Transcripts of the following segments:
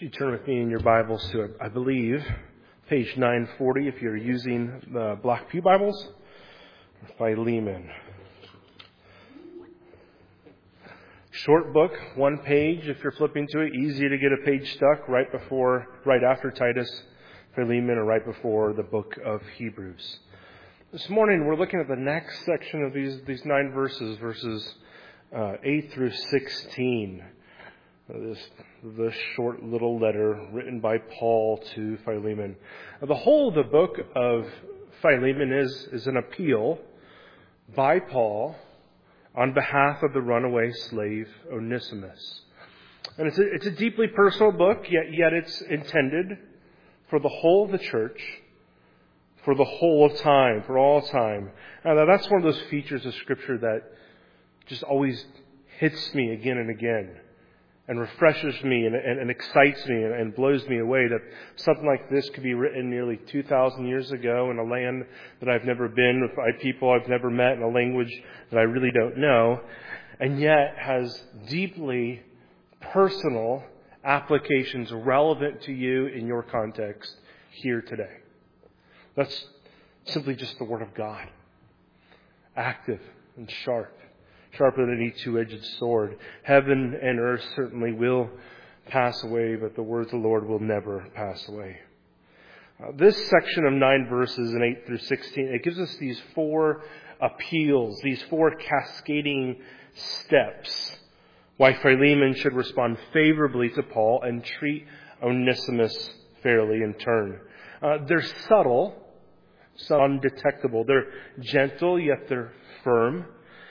You turn with me in your Bibles to, I believe, page 940 if you're using the Black Pew Bibles, Philemon. Short book, one page if you're flipping to it. Easy to get a page stuck right after Titus, Philemon, or right before the book of Hebrews. This morning we're looking at the next section of these 9 verses 8 through 16. This short little letter written by Paul to Philemon. The whole of the book of Philemon is an appeal by Paul on behalf of the runaway slave Onesimus. And it's a deeply personal book, yet it's intended for the whole of the church, for the whole of time, for all time. And that's one of those features of Scripture that just always hits me again and again, and refreshes me and excites me and blows me away, that something like this could be written nearly 2,000 years ago in a land that I've never been, with people I've never met, in a language that I really don't know, and yet has deeply personal applications relevant to you in your context here today. That's simply just the Word of God. Active and sharp. Sharper than any two-edged sword. Heaven and earth certainly will pass away, but the words of the Lord will never pass away. This section of 9 verses in 8 through 16, it gives us these 4 appeals, these 4 cascading steps, why Philemon should respond favorably to Paul and treat Onesimus fairly in turn. They're subtle, undetectable. They're gentle, yet they're firm.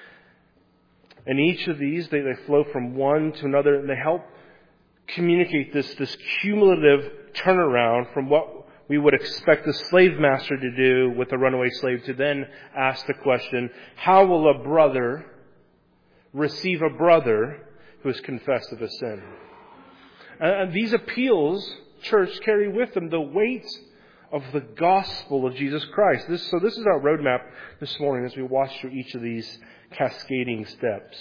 And each of these, they flow from one to another, and they help communicate this cumulative turnaround from what we would expect the slave master to do with a runaway slave, to then ask the question, how will a brother receive a brother who has confessed of a sin? And these appeals, church, carry with them the weight of the gospel of Jesus Christ. This is our roadmap this morning as we watch through each of these cascading steps.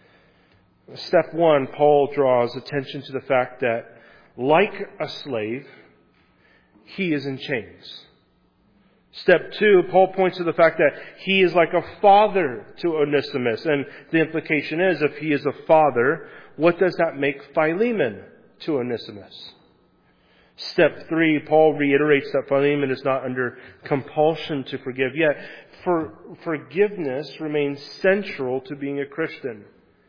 Step 1, Paul draws attention to the fact that, like a slave, he is in chains. Step 2, Paul points to the fact that he is like a father to Onesimus. And the implication is, if he is a father, what does that make Philemon to Onesimus? Step 3, Paul reiterates that Philemon is not under compulsion to forgive, yet forgiveness remains central to being a Christian.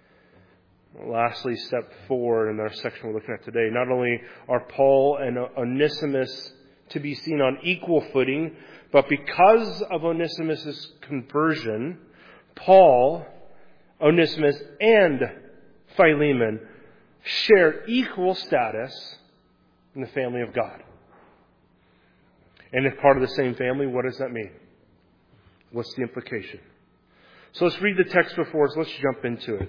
Lastly, step 4 in our section we're looking at today, not only are Paul and Onesimus to be seen on equal footing, but because of Onesimus' conversion, Paul, Onesimus, and Philemon share equal status in the family of God. And if part of the same family, what does that mean? What's the implication? So let's read the text before us. Let's jump into it.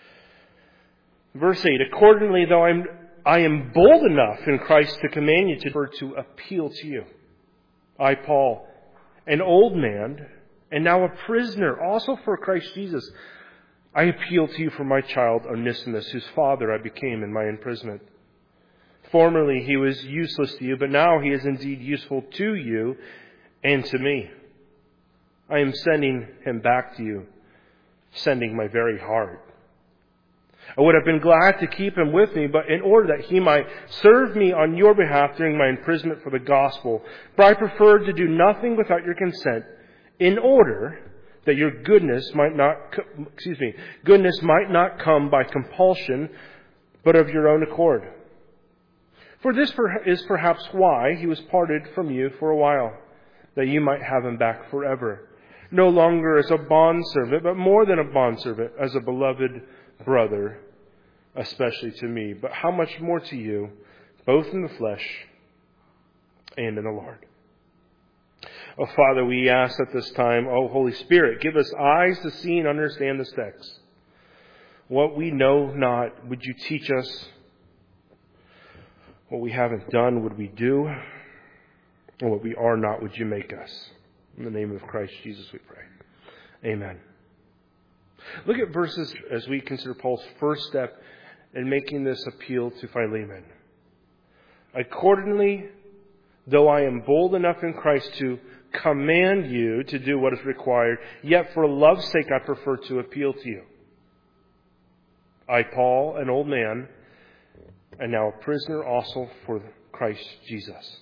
Verse 8, accordingly, though I am bold enough in Christ to command you to appeal to you. I, Paul, an old man, and now a prisoner, also for Christ Jesus, I appeal to you for my child Onesimus, whose father I became in my imprisonment. Formerly he was useless to you, but now he is indeed useful to you and to me. I am sending him back to you, sending my very heart. I would have been glad to keep him with me, but in order that he might serve me on your behalf during my imprisonment for the gospel. For I preferred to do nothing without your consent, in order that your goodness might not come by compulsion, but of your own accord. For this is perhaps why he was parted from you for a while, that you might have him back forever. No longer as a bondservant, but more than a bondservant, as a beloved brother, especially to me, but how much more to you, both in the flesh and in the Lord. Oh, Father, we ask at this time, oh, Holy Spirit, give us eyes to see and understand this text. What we know not, would you teach us? What we haven't done, would we do? And what we are not, would you make us? In the name of Christ Jesus we pray. Amen. Look at verses as we consider Paul's first step in making this appeal to Philemon. Accordingly, though I am bold enough in Christ to command you to do what is required, yet for love's sake I prefer to appeal to you. I, Paul, an old man, and now a prisoner also for Christ Jesus.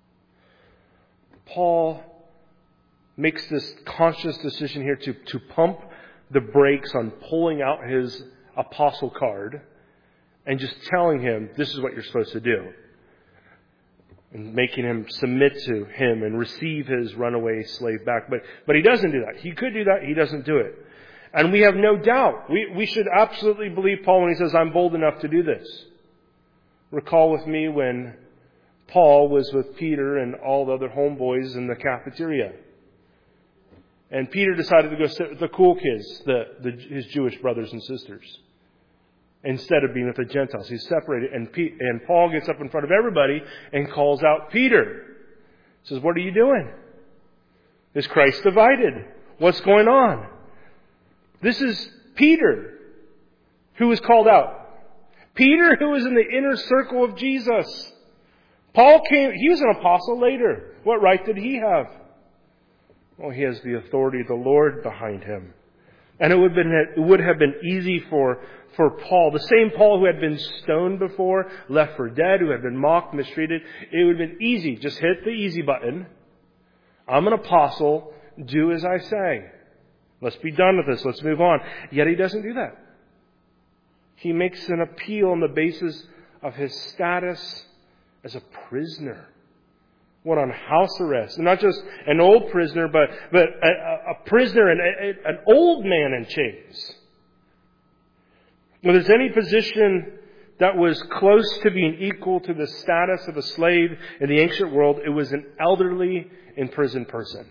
Paul makes this conscious decision here to pump the brakes on pulling out his apostle card and just telling him, this is what you're supposed to do. And making him submit to him and receive his runaway slave back. But he doesn't do that. He could do that. He doesn't do it. And we have no doubt. We should absolutely believe Paul when he says, I'm bold enough to do this. Recall with me when Paul was with Peter and all the other homeboys in the cafeteria. And Peter decided to go sit with the cool kids, his Jewish brothers and sisters, instead of being with the Gentiles. He's separated. And Paul gets up in front of everybody and calls out Peter. He says, what are you doing? Is Christ divided? What's going on? This is Peter who was called out. Peter who was in the inner circle of Jesus. Paul came, he was an apostle later. What right did he have? Well, he has the authority of the Lord behind him. And it would have been easy for Paul, the same Paul who had been stoned before, left for dead, who had been mocked, mistreated. It would have been easy. Just hit the easy button. I'm an apostle. Do as I say. Let's be done with this. Let's move on. Yet he doesn't do that. He makes an appeal on the basis of his status as a prisoner. One on house arrest. And not just an old prisoner, but a prisoner, an old man in chains. If there's any position that was close to being equal to the status of a slave in the ancient world, it was an elderly imprisoned person.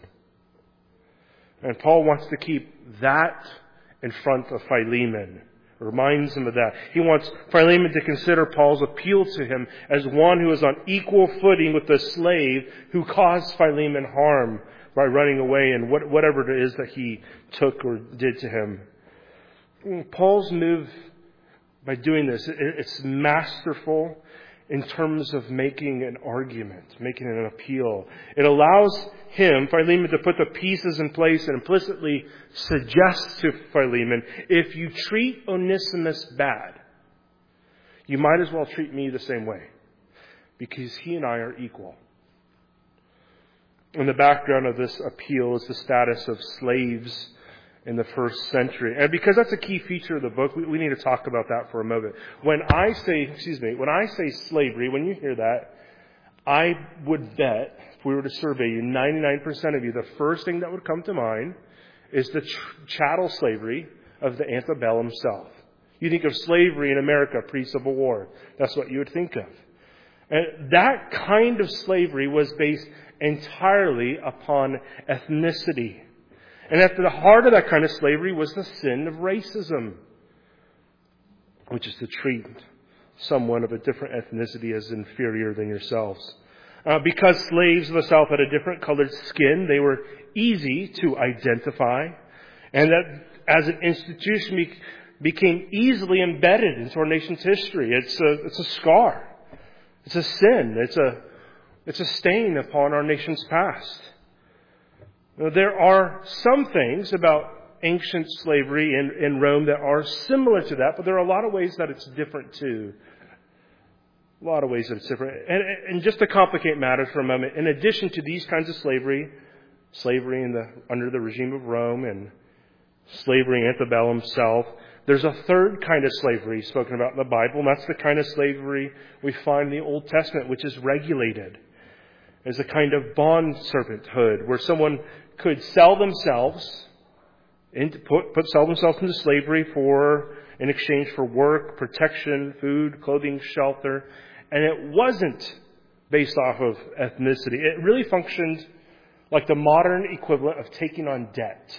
And Paul wants to keep that in front of Philemon. Reminds him of that. He wants Philemon to consider Paul's appeal to him as one who is on equal footing with the slave who caused Philemon harm by running away and whatever it is that he took or did to him. Paul's move by doing this, it's masterful in terms of making an argument, making an appeal. It allows him, Philemon, to put the pieces in place and implicitly suggests to Philemon, if you treat Onesimus bad, you might as well treat me the same way, because he and I are equal. In the background of this appeal is the status of slaves in the first century. And because that's a key feature of the book, we need to talk about that for a moment. When I say slavery, when you hear that, I would bet, if we were to survey you, 99% of you, the first thing that would come to mind is the chattel slavery of the antebellum South. You think of slavery in America pre-Civil War. That's what you would think of. And that kind of slavery was based entirely upon ethnicity. And at the heart of that kind of slavery was the sin of racism, which is to treat someone of a different ethnicity as inferior than yourselves. Because slaves of the South had a different colored skin, they were easy to identify, and that as an institution became easily embedded into our nation's history. It's a scar. It's a sin. It's a stain upon our nation's past. Now, there are some things about ancient slavery in Rome that are similar to that, but there are a lot of ways that it's different too. A lot of ways that it's different. And just to complicate matters for a moment, in addition to these kinds of slavery under the regime of Rome and slavery in antebellum South, there's a third kind of slavery spoken about in the Bible, and that's the kind of slavery we find in the Old Testament, which is regulated. As a kind of bond servanthood, where someone could sell themselves into slavery in exchange for work, protection, food, clothing, shelter. And it wasn't based off of ethnicity. It really functioned like the modern equivalent of taking on debt.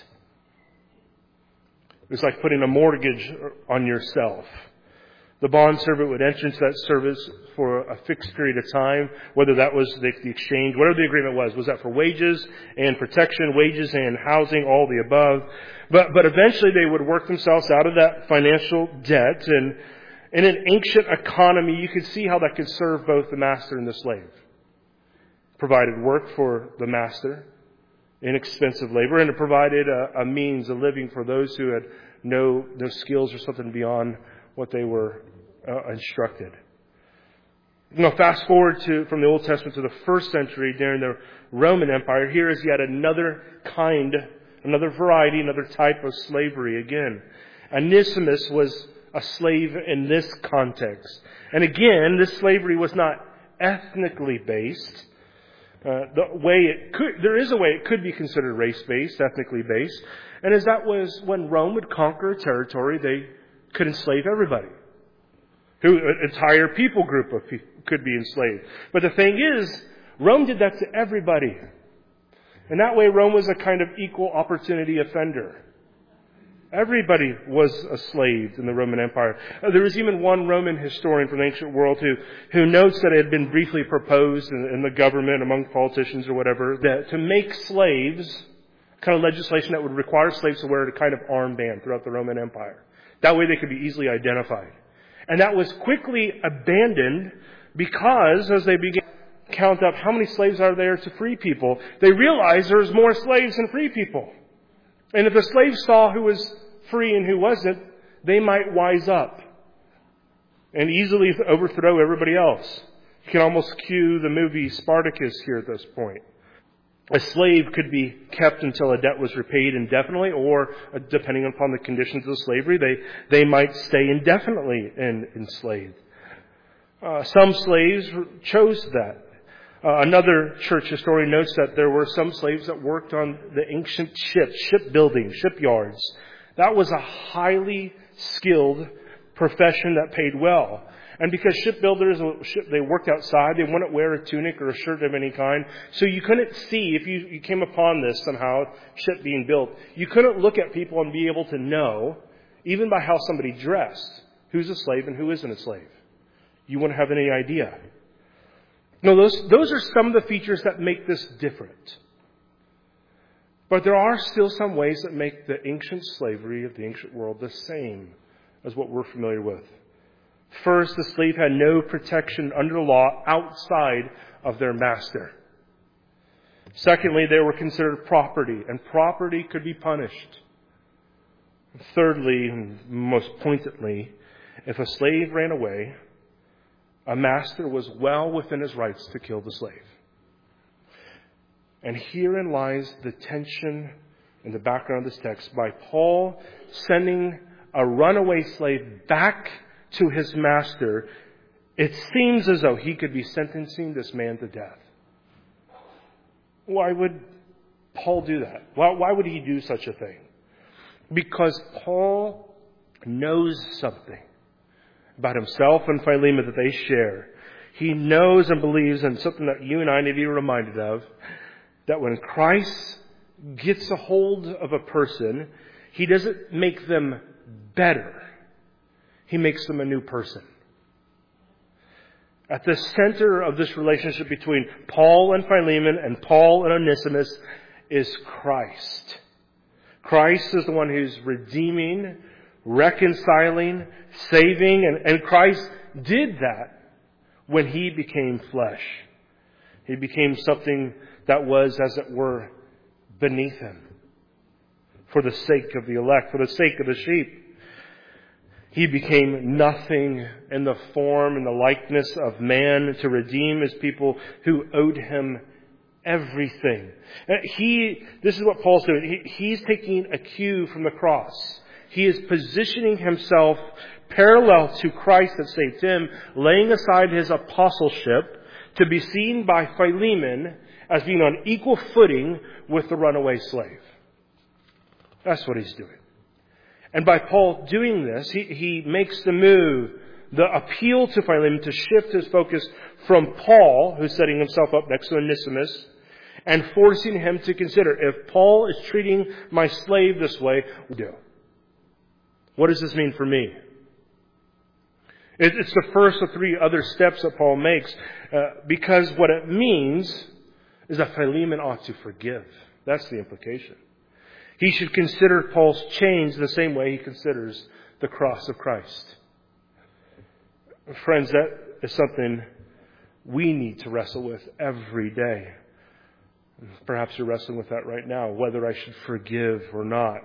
It was like putting a mortgage on yourself. The bondservant would enter into that service for a fixed period of time, whether that was the exchange, whatever the agreement was. Was that for wages and protection, wages and housing, all the above? But eventually they would work themselves out of that financial debt, In an ancient economy, you could see how that could serve both the master and the slave. Provided work for the master, inexpensive labor, and it provided a means of living for those who had no skills or something beyond what they were instructed. Now, fast forward from the Old Testament to the first century during the Roman Empire. Here is yet another variety, another type of slavery again. Onesimus was a slave in this context. And again, this slavery was not ethnically based. There is a way it could be considered race-based, ethnically based. And as that was when Rome would conquer a territory, they could enslave everybody. An entire people group of people could be enslaved. But the thing is, Rome did that to everybody. And that way Rome was a kind of equal opportunity offender. Everybody was a slave in the Roman Empire. There was even one Roman historian from the ancient world who notes that it had been briefly proposed in the government among politicians or whatever, that to make slaves, kind of legislation that would require slaves to wear a kind of armband throughout the Roman Empire. That way they could be easily identified. And that was quickly abandoned because as they began to count up how many slaves are there to free people, they realized there's more slaves than free people. And if the slaves saw who was free and who wasn't, they might wise up and easily overthrow everybody else. You can almost cue the movie Spartacus here at this point. A slave could be kept until a debt was repaid indefinitely, or depending upon the conditions of slavery, they might stay indefinitely enslaved. Some slaves chose that. Another church historian notes that there were some slaves that worked on the ancient shipbuilding, shipyards. That was a highly skilled profession that paid well. And because shipbuilders, they worked outside, they wouldn't wear a tunic or a shirt of any kind. So you couldn't see, if you came upon this somehow, ship being built, you couldn't look at people and be able to know, even by how somebody dressed, who's a slave and who isn't a slave. You wouldn't have any idea. No, those are some of the features that make this different. But there are still some ways that make the ancient slavery of the ancient world the same as what we're familiar with. First, the slave had no protection under the law outside of their master. Secondly, they were considered property, and property could be punished. Thirdly, and most pointedly, if a slave ran away, a master was well within his rights to kill the slave. And herein lies the tension in the background of this text by Paul sending a runaway slave back to his master. It seems as though he could be sentencing this man to death. Why would Paul do that? Why would he do such a thing? Because Paul knows something about himself and Philemon that they share. He knows and believes in something that you and I need to be reminded of, that when Christ gets a hold of a person, He doesn't make them better. He makes them a new person. At the center of this relationship between Paul and Philemon and Paul and Onesimus is Christ. Christ is the one who's redeeming, reconciling, saving, and Christ did that when He became flesh. He became something that was, as it were, beneath Him. For the sake of the elect, for the sake of the sheep. He became nothing in the form and the likeness of man to redeem His people who owed Him everything. This is what Paul's doing. He's taking a cue from the cross. He is positioning Himself parallel to Christ that saved Him, laying aside His apostleship to be seen by Philemon as being on equal footing with the runaway slave. That's what he's doing. And by Paul doing this, he makes the move, the appeal to Philemon to shift his focus from Paul, who's setting himself up next to Onesimus, and forcing him to consider, if Paul is treating my slave this way, what does this mean for me? It's the first of three other steps that Paul makes, because what it means is that Philemon ought to forgive. That's the implication. He should consider Paul's change the same way he considers the cross of Christ. Friends, that is something we need to wrestle with every day. Perhaps you're wrestling with that right now, whether I should forgive or not.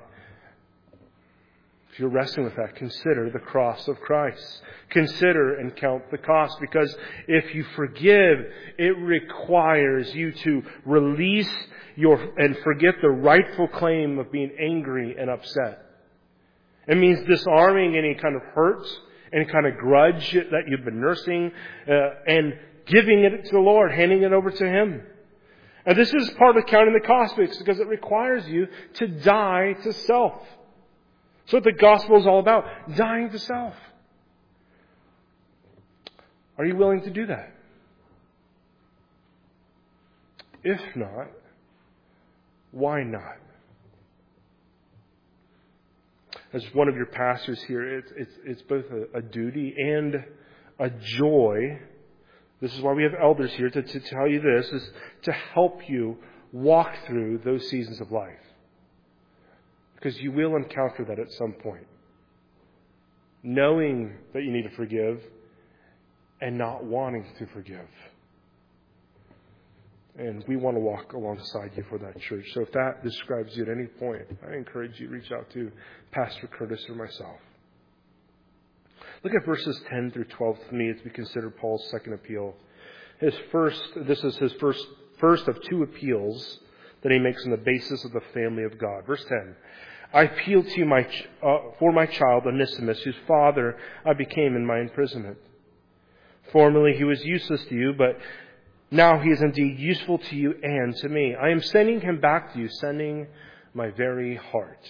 If you're wrestling with that, consider the cross of Christ. Consider and count the cost, because if you forgive, it requires you to release and forget the rightful claim of being angry and upset. It means disarming any kind of hurt, any kind of grudge that you've been nursing, and giving it to the Lord, handing it over to Him. And this is part of counting the cost, because it requires you to die to self. That's what the gospel is all about, dying to self. Are you willing to do that? If not, why not? As one of your pastors here, it's both a duty and a joy. This is why we have elders here to tell you this, is to help you walk through those seasons of life. Because you will encounter that at some point. Knowing that you need to forgive and not wanting to forgive. And we want to walk alongside you for that, church. So if that describes you at any point, I encourage you to reach out to Pastor Curtis or myself. Look at verses 10 through 12 with me as we consider Paul's second appeal. This is his first of two appeals that he makes on the basis of the family of God. Verse 10. I appeal to you for my child Onesimus, whose father I became in my imprisonment. Formerly he was useless to you, but now he is indeed useful to you and to me. I am sending him back to you, sending my very heart.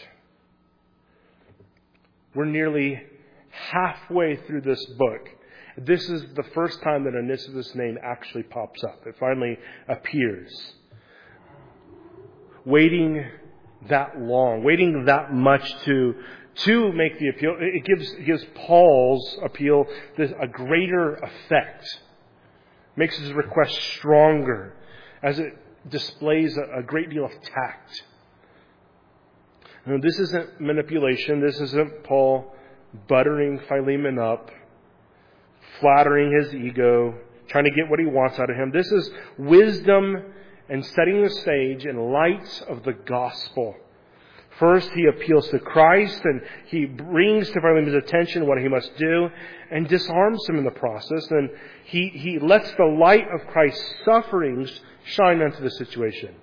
We're nearly halfway through this book. This is the first time that Onesimus' name actually pops up. It finally appears. Waiting that long, waiting that much to make the appeal, it gives Paul's appeal a greater effect. Makes his request stronger as it displays a great deal of tact. Now, this isn't manipulation. This isn't Paul buttering Philemon up, flattering his ego, trying to get what he wants out of him. This is wisdom and setting the stage in light of the gospel. First, he appeals to Christ, and he brings to Philemon's attention what he must do, and disarms him in the process. And he lets the light of Christ's sufferings shine onto the situation.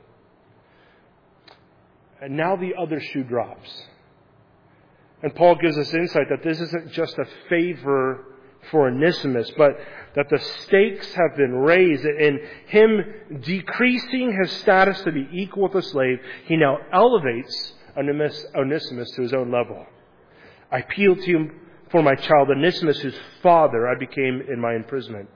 And now the other shoe drops. And Paul gives us insight that this isn't just a favor for Onesimus, but that the stakes have been raised. In him decreasing his status to be equal with a slave, he now elevates Onesimus to his own level. I appeal to you for my child Onesimus, whose father I became in my imprisonment.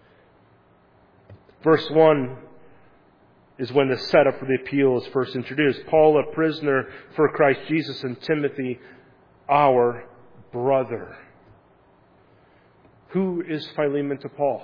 Verse 1 is when the setup for the appeal is first introduced. Paul, a prisoner for Christ Jesus, and Timothy, our brother. Who is Philemon to Paul?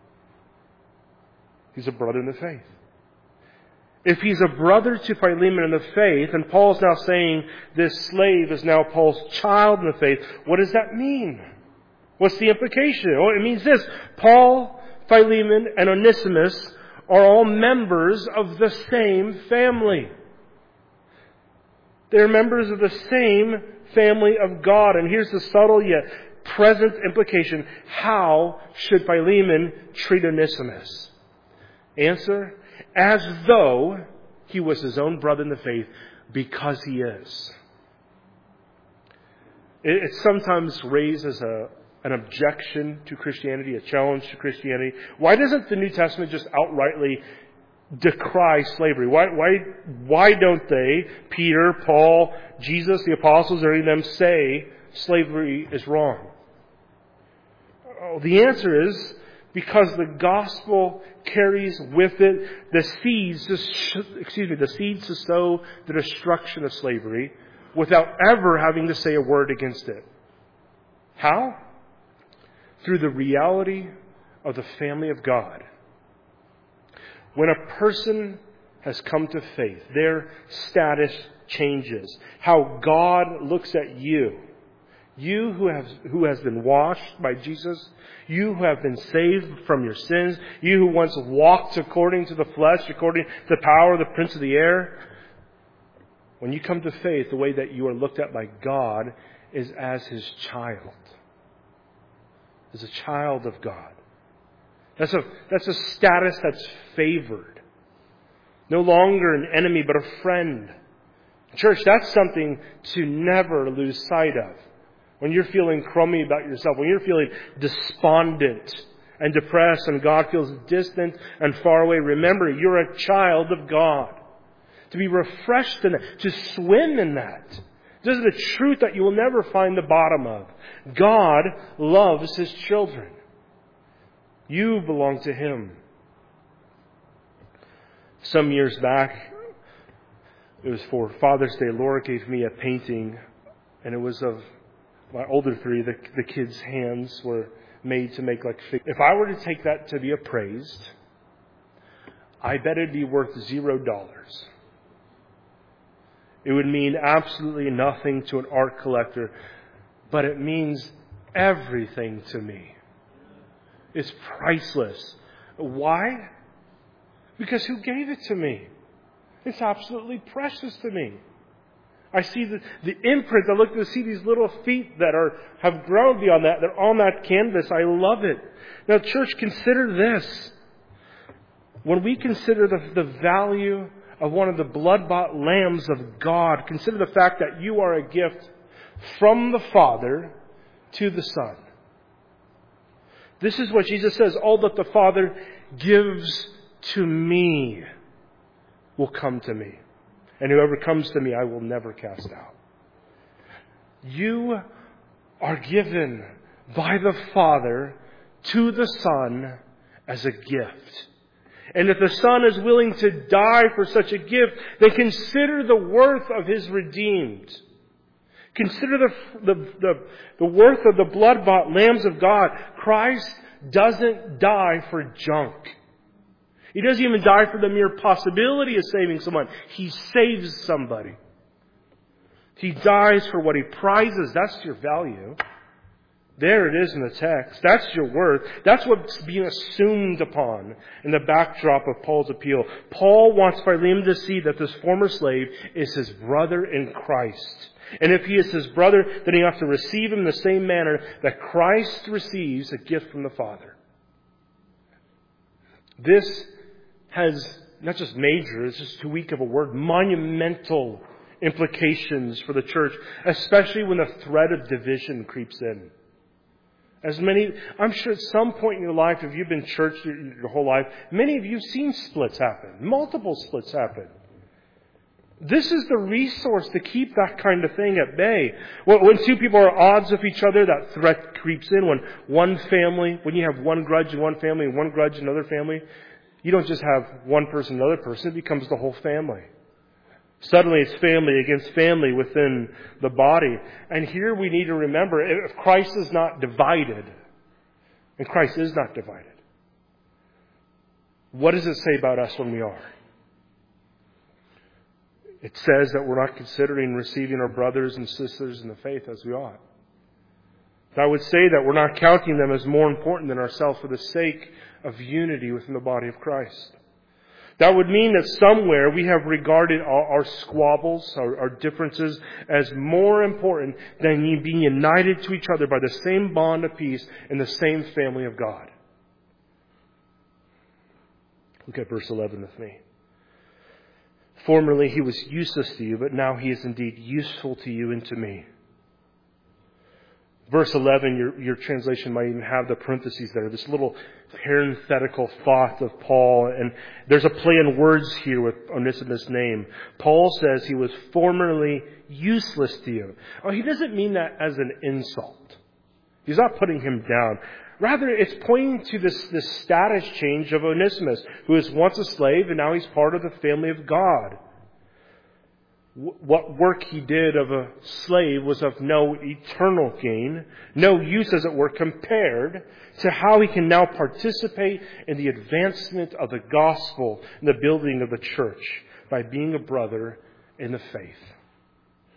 He's a brother in the faith. If he's a brother to Philemon in the faith, and Paul's now saying this slave is now Paul's child in the faith, what does that mean? What's the implication? Well, it means this. Paul, Philemon, and Onesimus are all members of the same family. They're members of the same family of God. And here's the subtle yet present implication. How should Philemon treat Onesimus? Answer, as though he was his own brother in the faith, because he is. It sometimes raises an objection to Christianity, a challenge to Christianity. Why doesn't the New Testament just outrightly decry slavery? Why don't they, Peter, Paul, Jesus, the apostles, or any of them say slavery is wrong? Oh, the answer is because the gospel carries with it the seeds to sow the destruction of slavery without ever having to say a word against it. How? Through the reality of the family of God. When a person has come to faith, their status changes. How God looks at you You who has been washed by Jesus, you who have been saved from your sins, you who once walked according to the flesh, according to the power of the prince of the air, when you come to faith, the way that you are looked at by God is as His child. As a child of God. That's a status that's favored. No longer an enemy, but a friend. Church, that's something to never lose sight of. When you're feeling crummy about yourself, when you're feeling despondent and depressed and God feels distant and far away, remember, you're a child of God. To be refreshed in that, to swim in that. This is the truth that you will never find the bottom of. God loves His children. You belong to Him. Some years back, it was for Father's Day, Laura gave me a painting, and it was of my older three. The kids' hands were made to make like figures. If I were to take that to be appraised, I bet it'd be worth $0. It would mean absolutely nothing to an art collector, but it means everything to me. It's priceless. Why? Because who gave it to me? It's absolutely precious to me. I see the imprint. I look to see these little feet that have grown beyond that. They're on that canvas. I love it. Now, church, consider this. When we consider the value of one of the blood-bought lambs of God, consider the fact that you are a gift from the Father to the Son. This is what Jesus says, all that the Father gives to me will come to me. And whoever comes to me, I will never cast out. You are given by the Father to the Son as a gift. And if the Son is willing to die for such a gift, then consider the worth of His redeemed. Consider the worth of the blood-bought lambs of God. Christ doesn't die for junk. He doesn't even die for the mere possibility of saving someone. He saves somebody. He dies for what He prizes. That's your value. There it is in the text. That's your worth. That's what's being assumed upon in the backdrop of Paul's appeal. Paul wants Philemon to see that this former slave is his brother in Christ. And if he is his brother, then he has to receive him in the same manner that Christ receives a gift from the Father. This has not just major, it's just too weak of a word, monumental implications for the church, especially when the threat of division creeps in. I'm sure at some point in your life, if you've been church your whole life, many of you have seen splits happen, multiple splits happen. This is the resource to keep that kind of thing at bay. When two people are at odds with each other, that threat creeps in. When you have one grudge in one family and one grudge in another family, you don't just have one person and another person, it becomes the whole family. Suddenly it's family against family within the body. And here we need to remember, if Christ is not divided, and Christ is not divided, what does it say about us when we are? It says that we're not considering receiving our brothers and sisters in the faith as we ought. I would say that we're not counting them as more important than ourselves for the sake of unity within the body of Christ. That would mean that somewhere we have regarded our squabbles, our differences, as more important than being united to each other by the same bond of peace in the same family of God. Look at verse 11 with me. Formerly he was useless to you, but now he is indeed useful to you and to me. Verse 11, your translation might even have the parentheses there, this little parenthetical thought of Paul. And there's a play on words here with Onesimus' name. Paul says he was formerly useless to you. Oh, he doesn't mean that as an insult. He's not putting him down. Rather, it's pointing to this status change of Onesimus, who was once a slave and now he's part of the family of God. What work he did of a slave was of no eternal gain, no use, as it were, compared to how he can now participate in the advancement of the gospel and the building of the church by being a brother in the faith.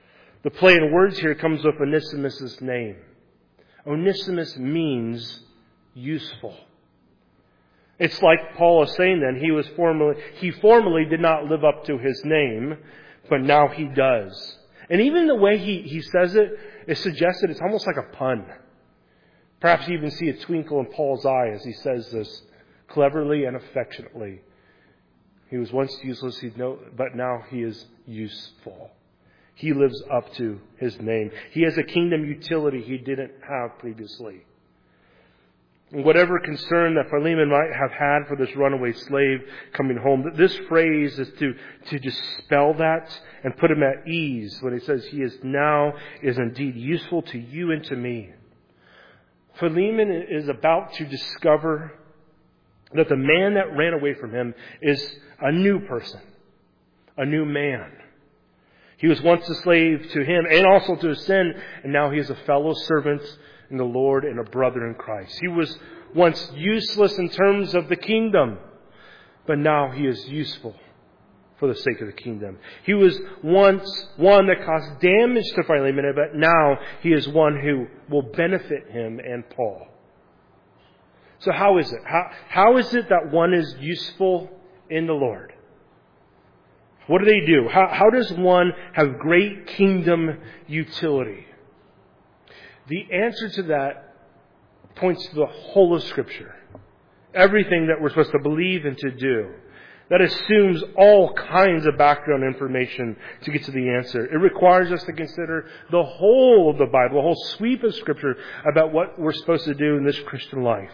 The play on words here comes with Onesimus' name. Onesimus means useful. It's like Paul is saying then, he formerly did not live up to his name, but now he does. And even the way he says it, it suggests that it's almost like a pun. Perhaps you even see a twinkle in Paul's eye as he says this, cleverly and affectionately. He was once useless, but now he is useful. He lives up to his name. He has a kingdom utility he didn't have previously. And whatever concern that Philemon might have had for this runaway slave coming home, this phrase is to dispel that and put him at ease when he says he is indeed useful to you and to me. Philemon is about to discover that the man that ran away from him is a new person, a new man. He was once a slave to him and also to his sin, and now he is a fellow servant in the Lord and a brother in Christ. He was once useless in terms of the kingdom, but now he is useful for the sake of the kingdom. He was once one that caused damage to Philemon, but now he is one who will benefit him and Paul. So how is it? How is it that one is useful in the Lord? What do they do? How does one have great kingdom utility? The answer to that points to the whole of Scripture. Everything that we're supposed to believe and to do. That assumes all kinds of background information to get to the answer. It requires us to consider the whole of the Bible, the whole sweep of Scripture about what we're supposed to do in this Christian life.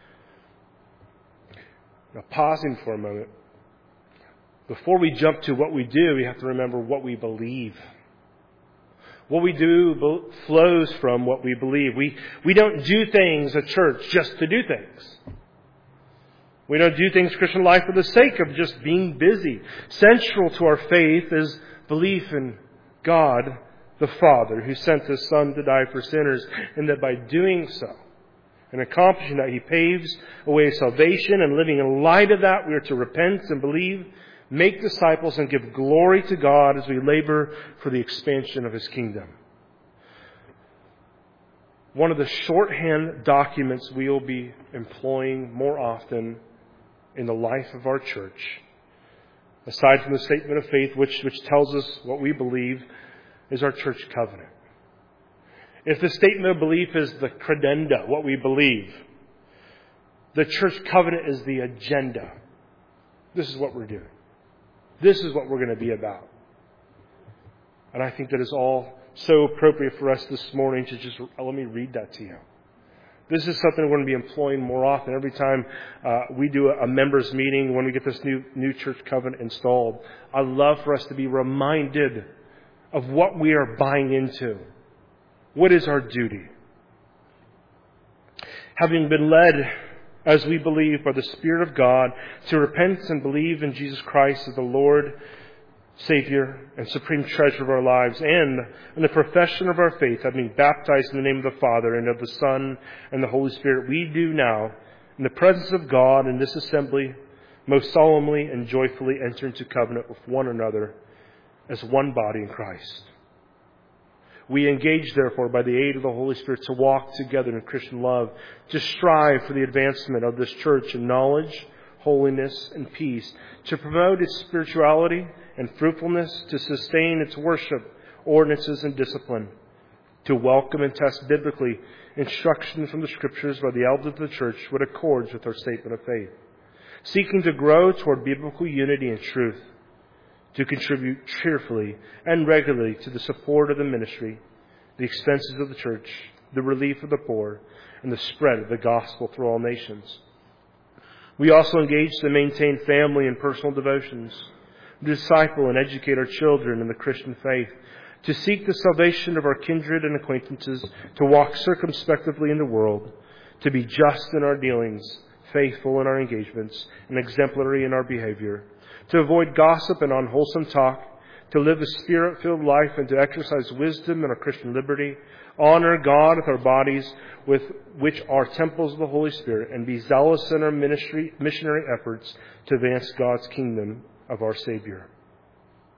Now, pausing for a moment. Before we jump to what we do, we have to remember what we believe. What we do flows from what we believe. We don't do things at church just to do things. We don't do things Christian life for the sake of just being busy. Central to our faith is belief in God the Father, who sent His Son to die for sinners, and that by doing so, and accomplishing that, He paves a way of salvation, and living in light of that, we are to repent and believe, make disciples, and give glory to God as we labor for the expansion of His kingdom. One of the shorthand documents we will be employing more often in the life of our church, aside from the statement of faith, which tells us what we believe, is our church covenant. If the statement of belief is the credenda, what we believe, the church covenant is the agenda. This is what we're doing. This is what we're going to be about. And I think that is all so appropriate for us this morning to just let me read that to you. This is something we're going to be employing more often. Every time we do a members meeting, when we get this new church covenant installed, I love for us to be reminded of what we are buying into. What is our duty? Having been led, as we believe, by the Spirit of God to repent and believe in Jesus Christ as the Lord, Savior, and supreme treasure of our lives, and in the profession of our faith, having been baptized in the name of the Father and of the Son and the Holy Spirit, we do now, in the presence of God in this assembly, most solemnly and joyfully enter into covenant with one another as one body in Christ. We engage, therefore, by the aid of the Holy Spirit to walk together in Christian love, to strive for the advancement of this church in knowledge, holiness, and peace, to promote its spirituality and fruitfulness, to sustain its worship, ordinances, and discipline, to welcome and test biblically instruction from the Scriptures by the elders of the church, what accords with our statement of faith, seeking to grow toward biblical unity and truth, to contribute cheerfully and regularly to the support of the ministry, the expenses of the church, the relief of the poor, and the spread of the gospel through all nations. We also engage to maintain family and personal devotions, to disciple and educate our children in the Christian faith, to seek the salvation of our kindred and acquaintances, to walk circumspectively in the world, to be just in our dealings, faithful in our engagements, and exemplary in our behavior, to avoid gossip and unwholesome talk, to live a Spirit-filled life and to exercise wisdom in our Christian liberty, honor God with our bodies, with which are temples of the Holy Spirit, and be zealous in our missionary efforts to advance God's kingdom of our Savior.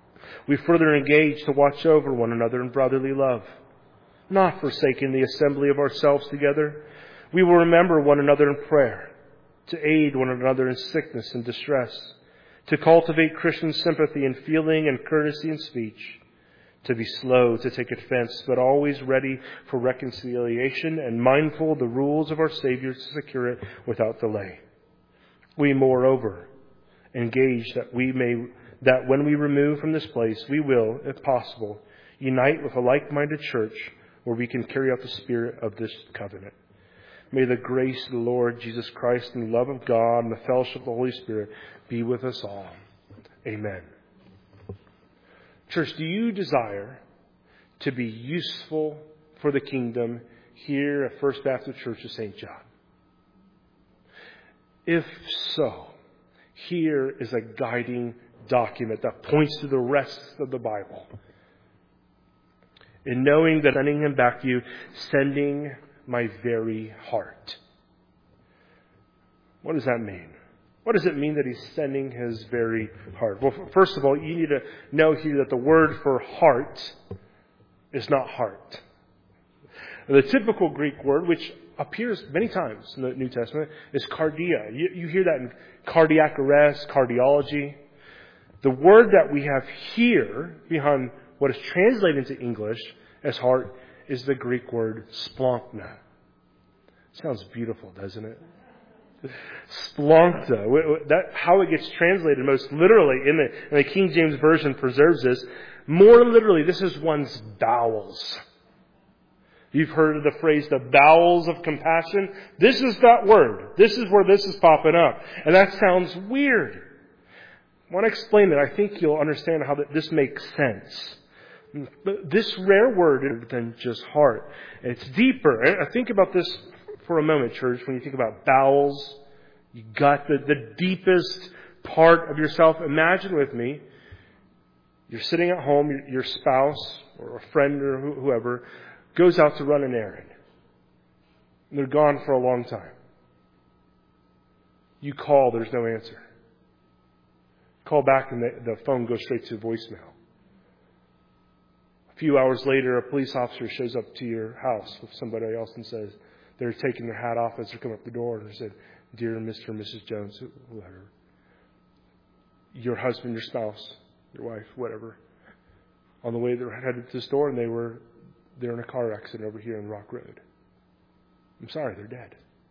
We further engage to watch over one another in brotherly love, not forsaking the assembly of ourselves together. We will remember one another in prayer, to aid one another in sickness and distress, to cultivate Christian sympathy in feeling and courtesy in speech, to be slow to take offense, but always ready for reconciliation and mindful of the rules of our Savior to secure it without delay. We, moreover, engage that when we remove from this place, we will, if possible, unite with a like-minded church where we can carry out the spirit of this covenant. May the grace of the Lord Jesus Christ and the love of God and the fellowship of the Holy Spirit be with us all. Amen. Church, do you desire to be useful for the kingdom here at First Baptist Church of St. John? If so, here is a guiding document that points to the rest of the Bible. In knowing that sending him back to you, sending my very heart. What does that mean? What does it mean that he's sending his very heart? Well, first of all, you need to know here that the word for heart is not heart. The typical Greek word, which appears many times in the New Testament, is cardia. You hear that in cardiac arrest, cardiology. The word that we have here, behind what is translated into English as heart, is the Greek word splankna. Sounds beautiful, doesn't it? Splankta. That how it gets translated most literally in the King James Version preserves this. More literally, this is one's bowels. You've heard of the phrase, the bowels of compassion. This is that word. This is where this is popping up. And that sounds weird. I want to explain it. I think you'll understand how this makes sense. This rare word than just heart. It's deeper. And think about this for a moment, church. When you think about bowels, you got the deepest part of yourself. Imagine with me, you're sitting at home, your spouse or a friend or whoever goes out to run an errand. And they're gone for a long time. You call, there's no answer. Call back and the phone goes straight to voicemail. A few hours later, a police officer shows up to your house with somebody else and says, they're taking their hat off as they're coming up the door, and they said, "Dear Mr. and Mrs. Jones," whoever, your husband, your spouse, your wife, whatever, on the way they were headed to the store, and they're in a car accident over here on Rock Road. I'm sorry, they're dead.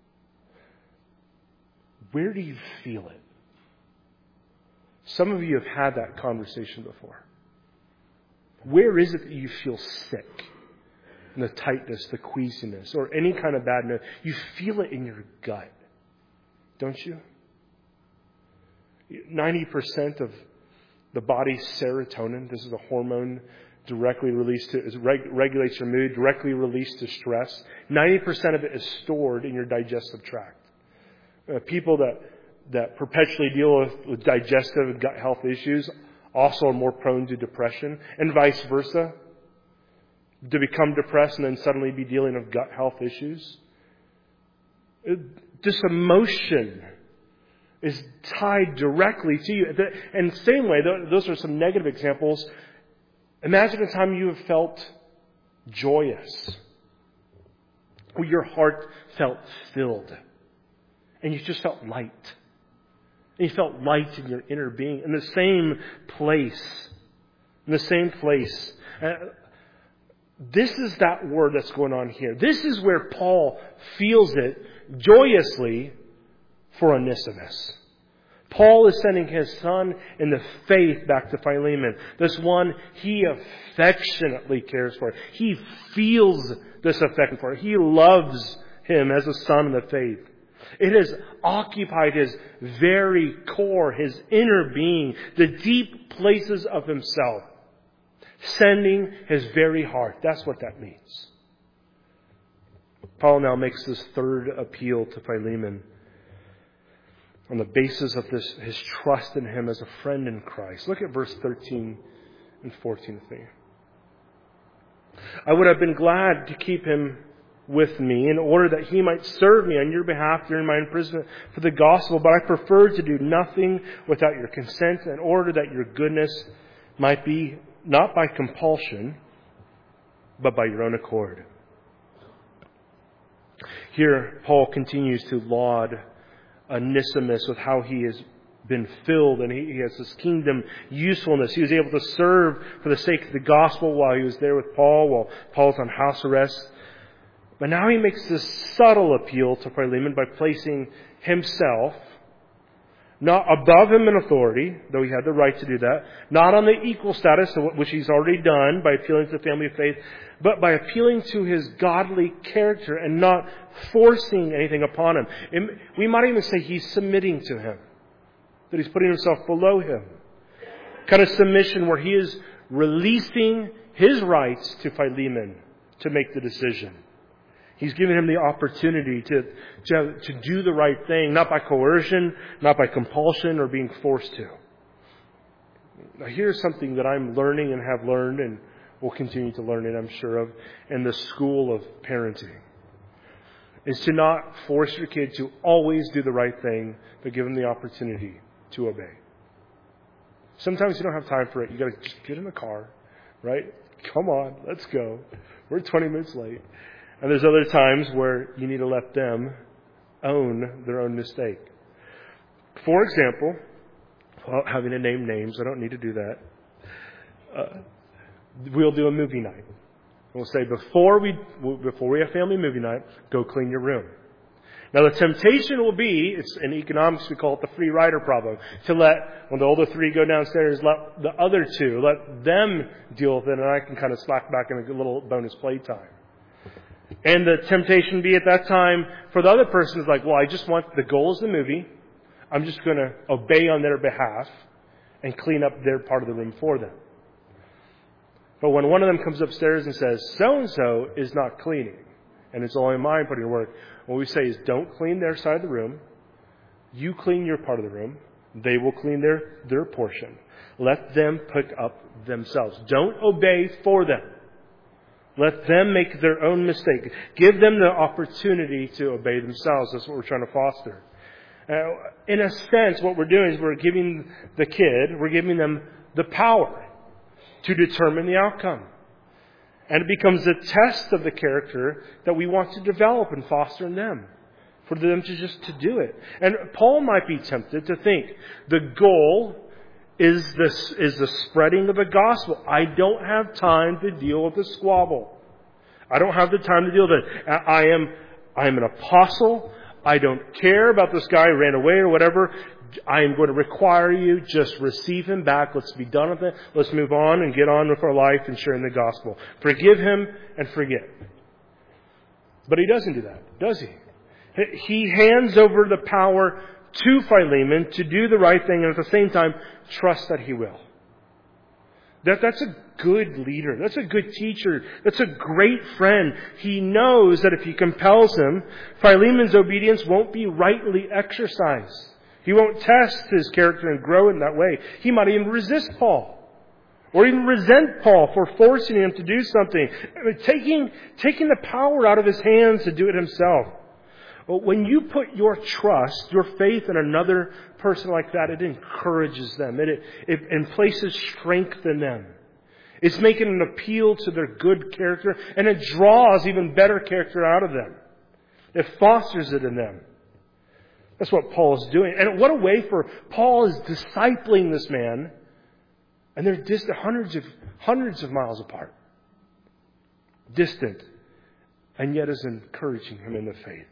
Where do you feel it? Some of you have had that conversation before. Where is it that you feel sick? And the tightness, the queasiness, or any kind of bad news. You feel it in your gut, don't you? 90% of the body's serotonin, this is a hormone directly released to, regulates your mood, directly released to stress. 90% of it is stored in your digestive tract. People that perpetually deal with digestive and gut health issues also are more prone to depression, and vice versa. To become depressed and then suddenly be dealing with gut health issues. This emotion is tied directly to you. And same way, those are some negative examples. Imagine a time you have felt joyous, where your heart felt filled, and you just felt light. And you felt light in your inner being, in the same place. In the same place. This is that word that's going on here. This is where Paul feels it joyously for Onesimus. Paul is sending his son in the faith back to Philemon. This one he affectionately cares for. He feels this affection for. He loves him as a son in the faith. It has occupied his very core, his inner being, the deep places of himself. Sending his very heart. That's what that means. Paul now makes this third appeal to Philemon on the basis of his trust in him as a friend in Christ. Look at verse 13 and 14 with me. I would have been glad to keep him with me in order that he might serve me on your behalf during my imprisonment for the gospel, but I prefer to do nothing without your consent in order that your goodness might be not by compulsion, but by your own accord. Here, Paul continues to laud Onesimus with how he has been filled and he has this kingdom usefulness. He was able to serve for the sake of the gospel while he was there with Paul, while Paul's on house arrest. But now he makes this subtle appeal to Philemon by placing himself not above him in authority, though he had the right to do that, not on the equal status, which he's already done by appealing to the family of faith, but by appealing to his godly character and not forcing anything upon him. We might even say he's submitting to him, that he's putting himself below him. Kind of submission where he is releasing his rights to Philemon to make the decision. He's given him the opportunity to do the right thing, not by coercion, not by compulsion or being forced to. Now here's something that I'm learning and have learned and will continue to learn, and I'm sure of, in the school of parenting. Is to not force your kid to always do the right thing, but give them the opportunity to obey. Sometimes you don't have time for it. You got to just get in the car, right? Come on, let's go. We're 20 minutes late. And there's other times where you need to let them own their own mistake. For example, without having to name names, I don't need to do that. We'll do a movie night. We'll say, before we have family movie night, go clean your room. Now the temptation will be, it's in economics we call it the free rider problem, to let, when the older three go downstairs, let the other two, let them deal with it, and I can kind of slack back in a little bonus playtime. And the temptation be at that time for the other person is like, well, I just want, the goal is the movie. I'm just going to obey on their behalf and clean up their part of the room for them. But when one of them comes upstairs and says, so-and-so is not cleaning, and it's only mine putting to work, what we say is don't clean their side of the room. You clean your part of the room. They will clean their portion. Let them pick up themselves. Don't obey for them. Let them make their own mistake. Give them the opportunity to obey themselves. That's what we're trying to foster. In a sense, what we're doing is we're giving them the power to determine the outcome. And it becomes a test of the character that we want to develop and foster in them. For them to do it. And Paul might be tempted to think the goal is the spreading of the gospel. I don't have time to deal with the squabble. I don't have the time to deal with it. I am an apostle. I don't care about this guy who ran away or whatever. I am going to require you, just receive him back. Let's be done with it. Let's move on and get on with our life and sharing the gospel. Forgive him and forget. But he doesn't do that, does he? He hands over the power to Philemon to do the right thing and at the same time trust that he will. That's a good leader. That's a good teacher. That's a great friend. He knows that if he compels him, Philemon's obedience won't be rightly exercised. He won't test his character and grow in that way. He might even resist Paul. Or even resent Paul for forcing him to do something. Taking the power out of his hands to do it himself. But when you put your trust, your faith in another person like that, it encourages them. It places strength in them. It's making an appeal to their good character, and it draws even better character out of them. It fosters it in them. That's what Paul is doing. And what a way for Paul is discipling this man, and they're distant, hundreds of miles apart. Distant, and yet is encouraging him in the faith.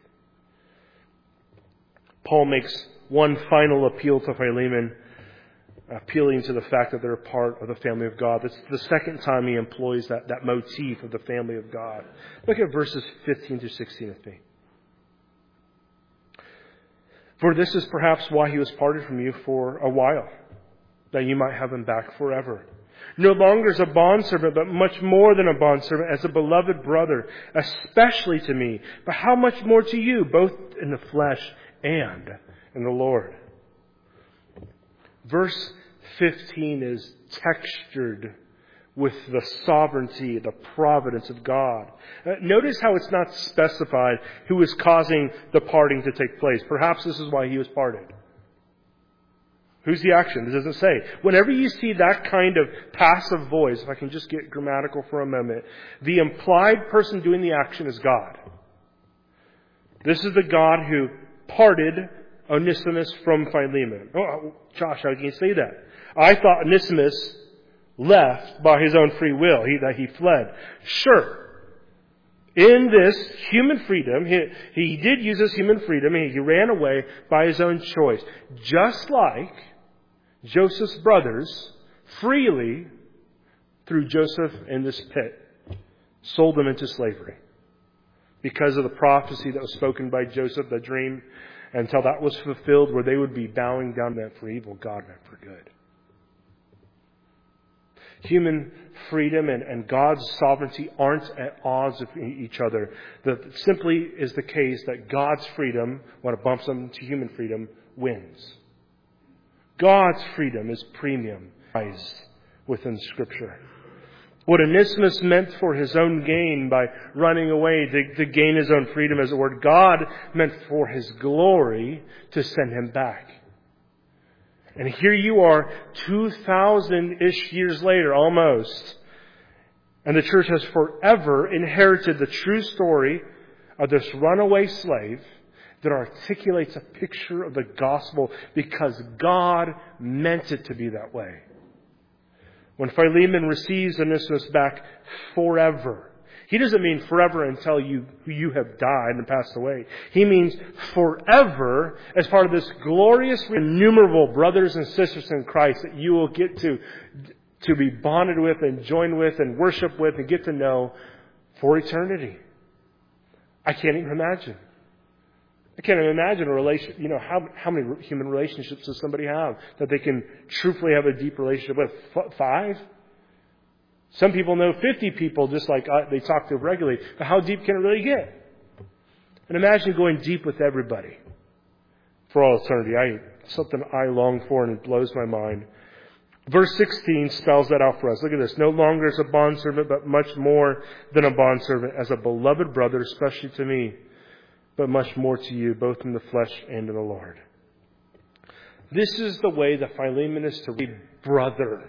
Paul makes one final appeal to Philemon, appealing to the fact that they're a part of the family of God. That's the second time he employs that motif of the family of God. Look at verses 15 to 16 with me. For this is perhaps why he was parted from you for a while, that you might have him back forever. No longer as a bondservant, but much more than a bondservant, as a beloved brother, especially to me, but how much more to you, both in the flesh and in the Lord. Verse 15 is textured with the sovereignty, the providence of God. Notice how it's not specified who is causing the parting to take place. Perhaps this is why he was parted. Who's the action? It doesn't say. Whenever you see that kind of passive voice, if I can just get grammatical for a moment, the implied person doing the action is God. This is the God who parted Onesimus from Philemon. Oh, Josh, how can you say that? I thought Onesimus left by his own free will, that he fled. Sure. In this human freedom, he did use his human freedom, and he ran away by his own choice. Just like Joseph's brothers freely threw Joseph in this pit, sold him into slavery. Because of the prophecy that was spoken by Joseph, the dream, until that was fulfilled, where they would be bowing down meant for evil, God meant for good. Human freedom and God's sovereignty aren't at odds with each other. That simply is the case that God's freedom, when it bumps into human freedom, wins. God's freedom is premium within Scripture. What Onesimus meant for his own gain by running away to gain his own freedom, as it were, God meant for his glory to send him back. And here you are 2,000-ish years later, almost. And the church has forever inherited the true story of this runaway slave that articulates a picture of the gospel because God meant it to be that way. When Philemon receives Onesimus back forever, he doesn't mean forever until you have died and passed away. He means forever as part of this glorious, innumerable brothers and sisters in Christ that you will get to be bonded with and join with and worship with and get to know for eternity. I can't even imagine. I can't even imagine a relation. How many human relationships does somebody have that they can truthfully have a deep relationship with? 5? Some people know 50 people just like they talk to regularly. But how deep can it really get? And imagine going deep with everybody for all eternity. Something I long for, and it blows my mind. Verse 16 spells that out for us. Look at this. No longer as a bondservant, but much more than a bondservant, as a beloved brother, especially to me, but much more to you, both in the flesh and in the Lord. This is the way that Philemon is to read brother.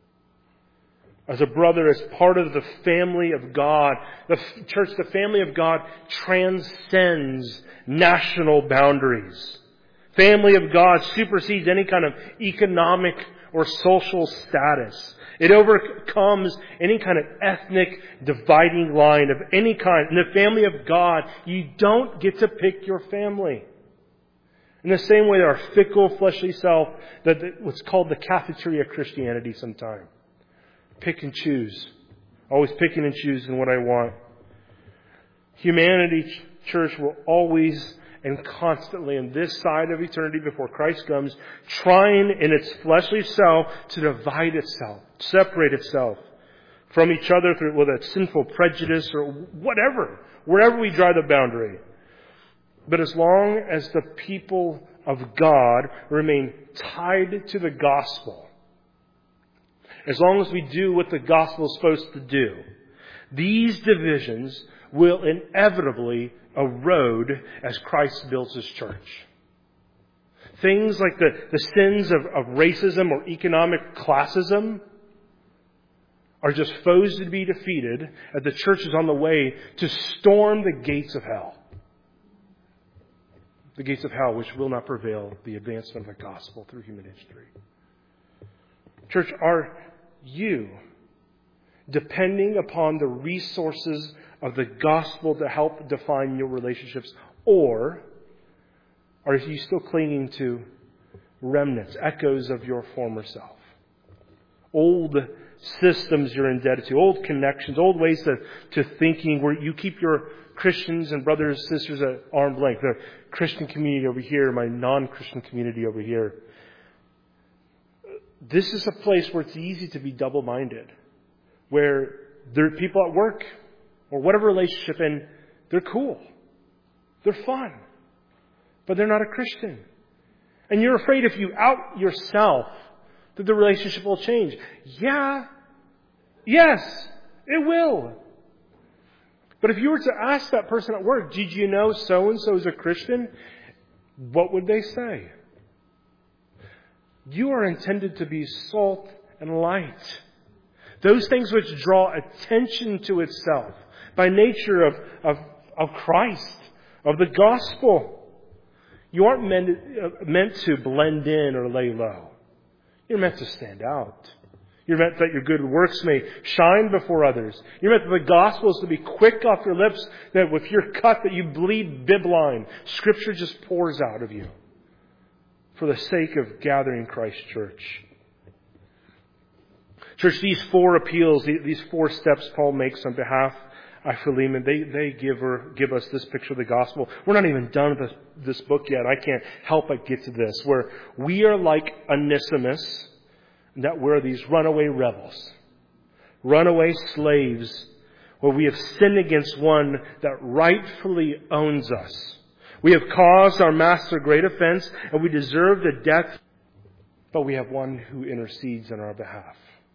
As a brother, as part of the family of God. The church, the family of God, transcends national boundaries. Family of God supersedes any kind of economic or social status. It overcomes any kind of ethnic dividing line of any kind. In the family of God, you don't get to pick your family. In the same way, our fickle, fleshly self, what's called the cafeteria Christianity sometimes. Pick and choose. Always picking and choosing what I want. Humanity, church, will always and constantly on this side of eternity before Christ comes, trying in its fleshly self to divide itself, separate itself from each other through whether it's sinful prejudice or whatever, wherever we draw the boundary. But as long as the people of God remain tied to the gospel, as long as we do what the gospel is supposed to do, these divisions will inevitably erode as Christ builds His church. Things like the sins of racism or economic classism are just foes to be defeated as the church is on the way to storm the gates of hell. The gates of hell which will not prevail the advancement of the gospel through human history. Church, are you depending upon the resources of the gospel to help define your relationships, or are you still clinging to remnants, echoes of your former self? Old systems you're indebted to, old connections, old ways to thinking where you keep your Christians and brothers and sisters at arm's length. The Christian community over here, my non-Christian community over here. This is a place where it's easy to be double-minded, where there are people at work or whatever relationship, and they're cool. They're fun. But they're not a Christian. And you're afraid if you out yourself that the relationship will change. Yeah. Yes, it will. But if you were to ask that person at work, did you know so-and-so is a Christian? What would they say? You are intended to be salt and light. Those things which draw attention to itself by nature of Christ, of the gospel. You aren't meant to blend in or lay low. You're meant to stand out. You're meant that your good works may shine before others. You're meant that the gospel is to be quick off your lips, that with your cut that you bleed bibline. Scripture just pours out of you for the sake of gathering Christ's church. Church, these four appeals, these four steps Paul makes on behalf of Philemon, they give us this picture of the gospel. We're not even done with this book yet. I can't help but get to this, where we are like Onesimus, that we're these runaway rebels, runaway slaves, where we have sinned against one that rightfully owns us. We have caused our master great offense, and we deserve the death, but we have one who intercedes on our behalf.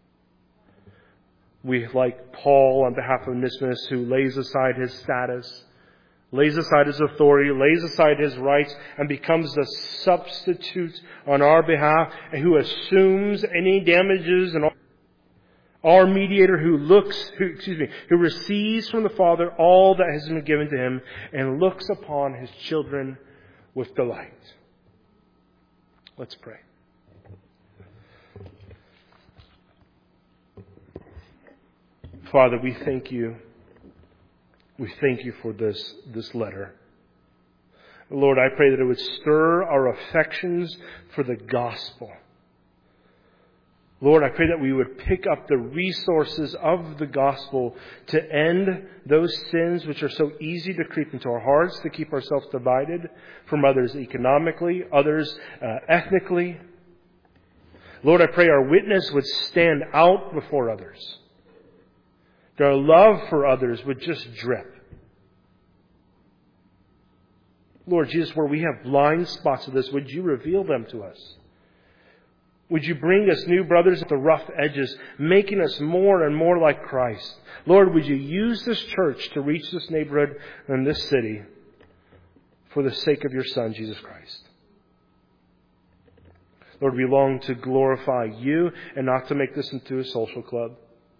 We, like Paul on behalf of Onesimus, who lays aside his status, lays aside his authority, lays aside his rights, and becomes the substitute on our behalf, and who assumes any damages, and our mediator who receives from the Father all that has been given to him, and looks upon his children with delight. Let's pray. Father, we thank you. We thank you for this letter. Lord, I pray that it would stir our affections for the gospel. Lord, I pray that we would pick up the resources of the gospel to end those sins which are so easy to creep into our hearts, to keep ourselves divided from others economically, others ethnically. Lord, I pray our witness would stand out before others. That our love for others would just drip. Lord Jesus, where we have blind spots of this, would you reveal them to us? Would you bring us new brothers at the rough edges, making us more and more like Christ? Lord, would you use this church to reach this neighborhood and this city for the sake of your Son, Jesus Christ? Lord, we long to glorify you and not to make this into a social club.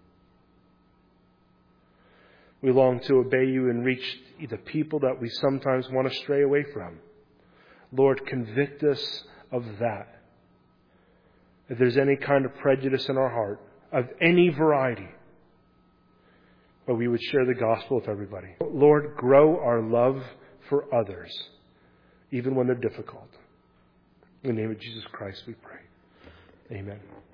We long to obey you and reach the people that we sometimes want to stray away from. Lord, convict us of that. If there's any kind of prejudice in our heart, of any variety, but we would share the gospel with everybody. Lord, grow our love for others, even when they're difficult. In the name of Jesus Christ we pray. Amen.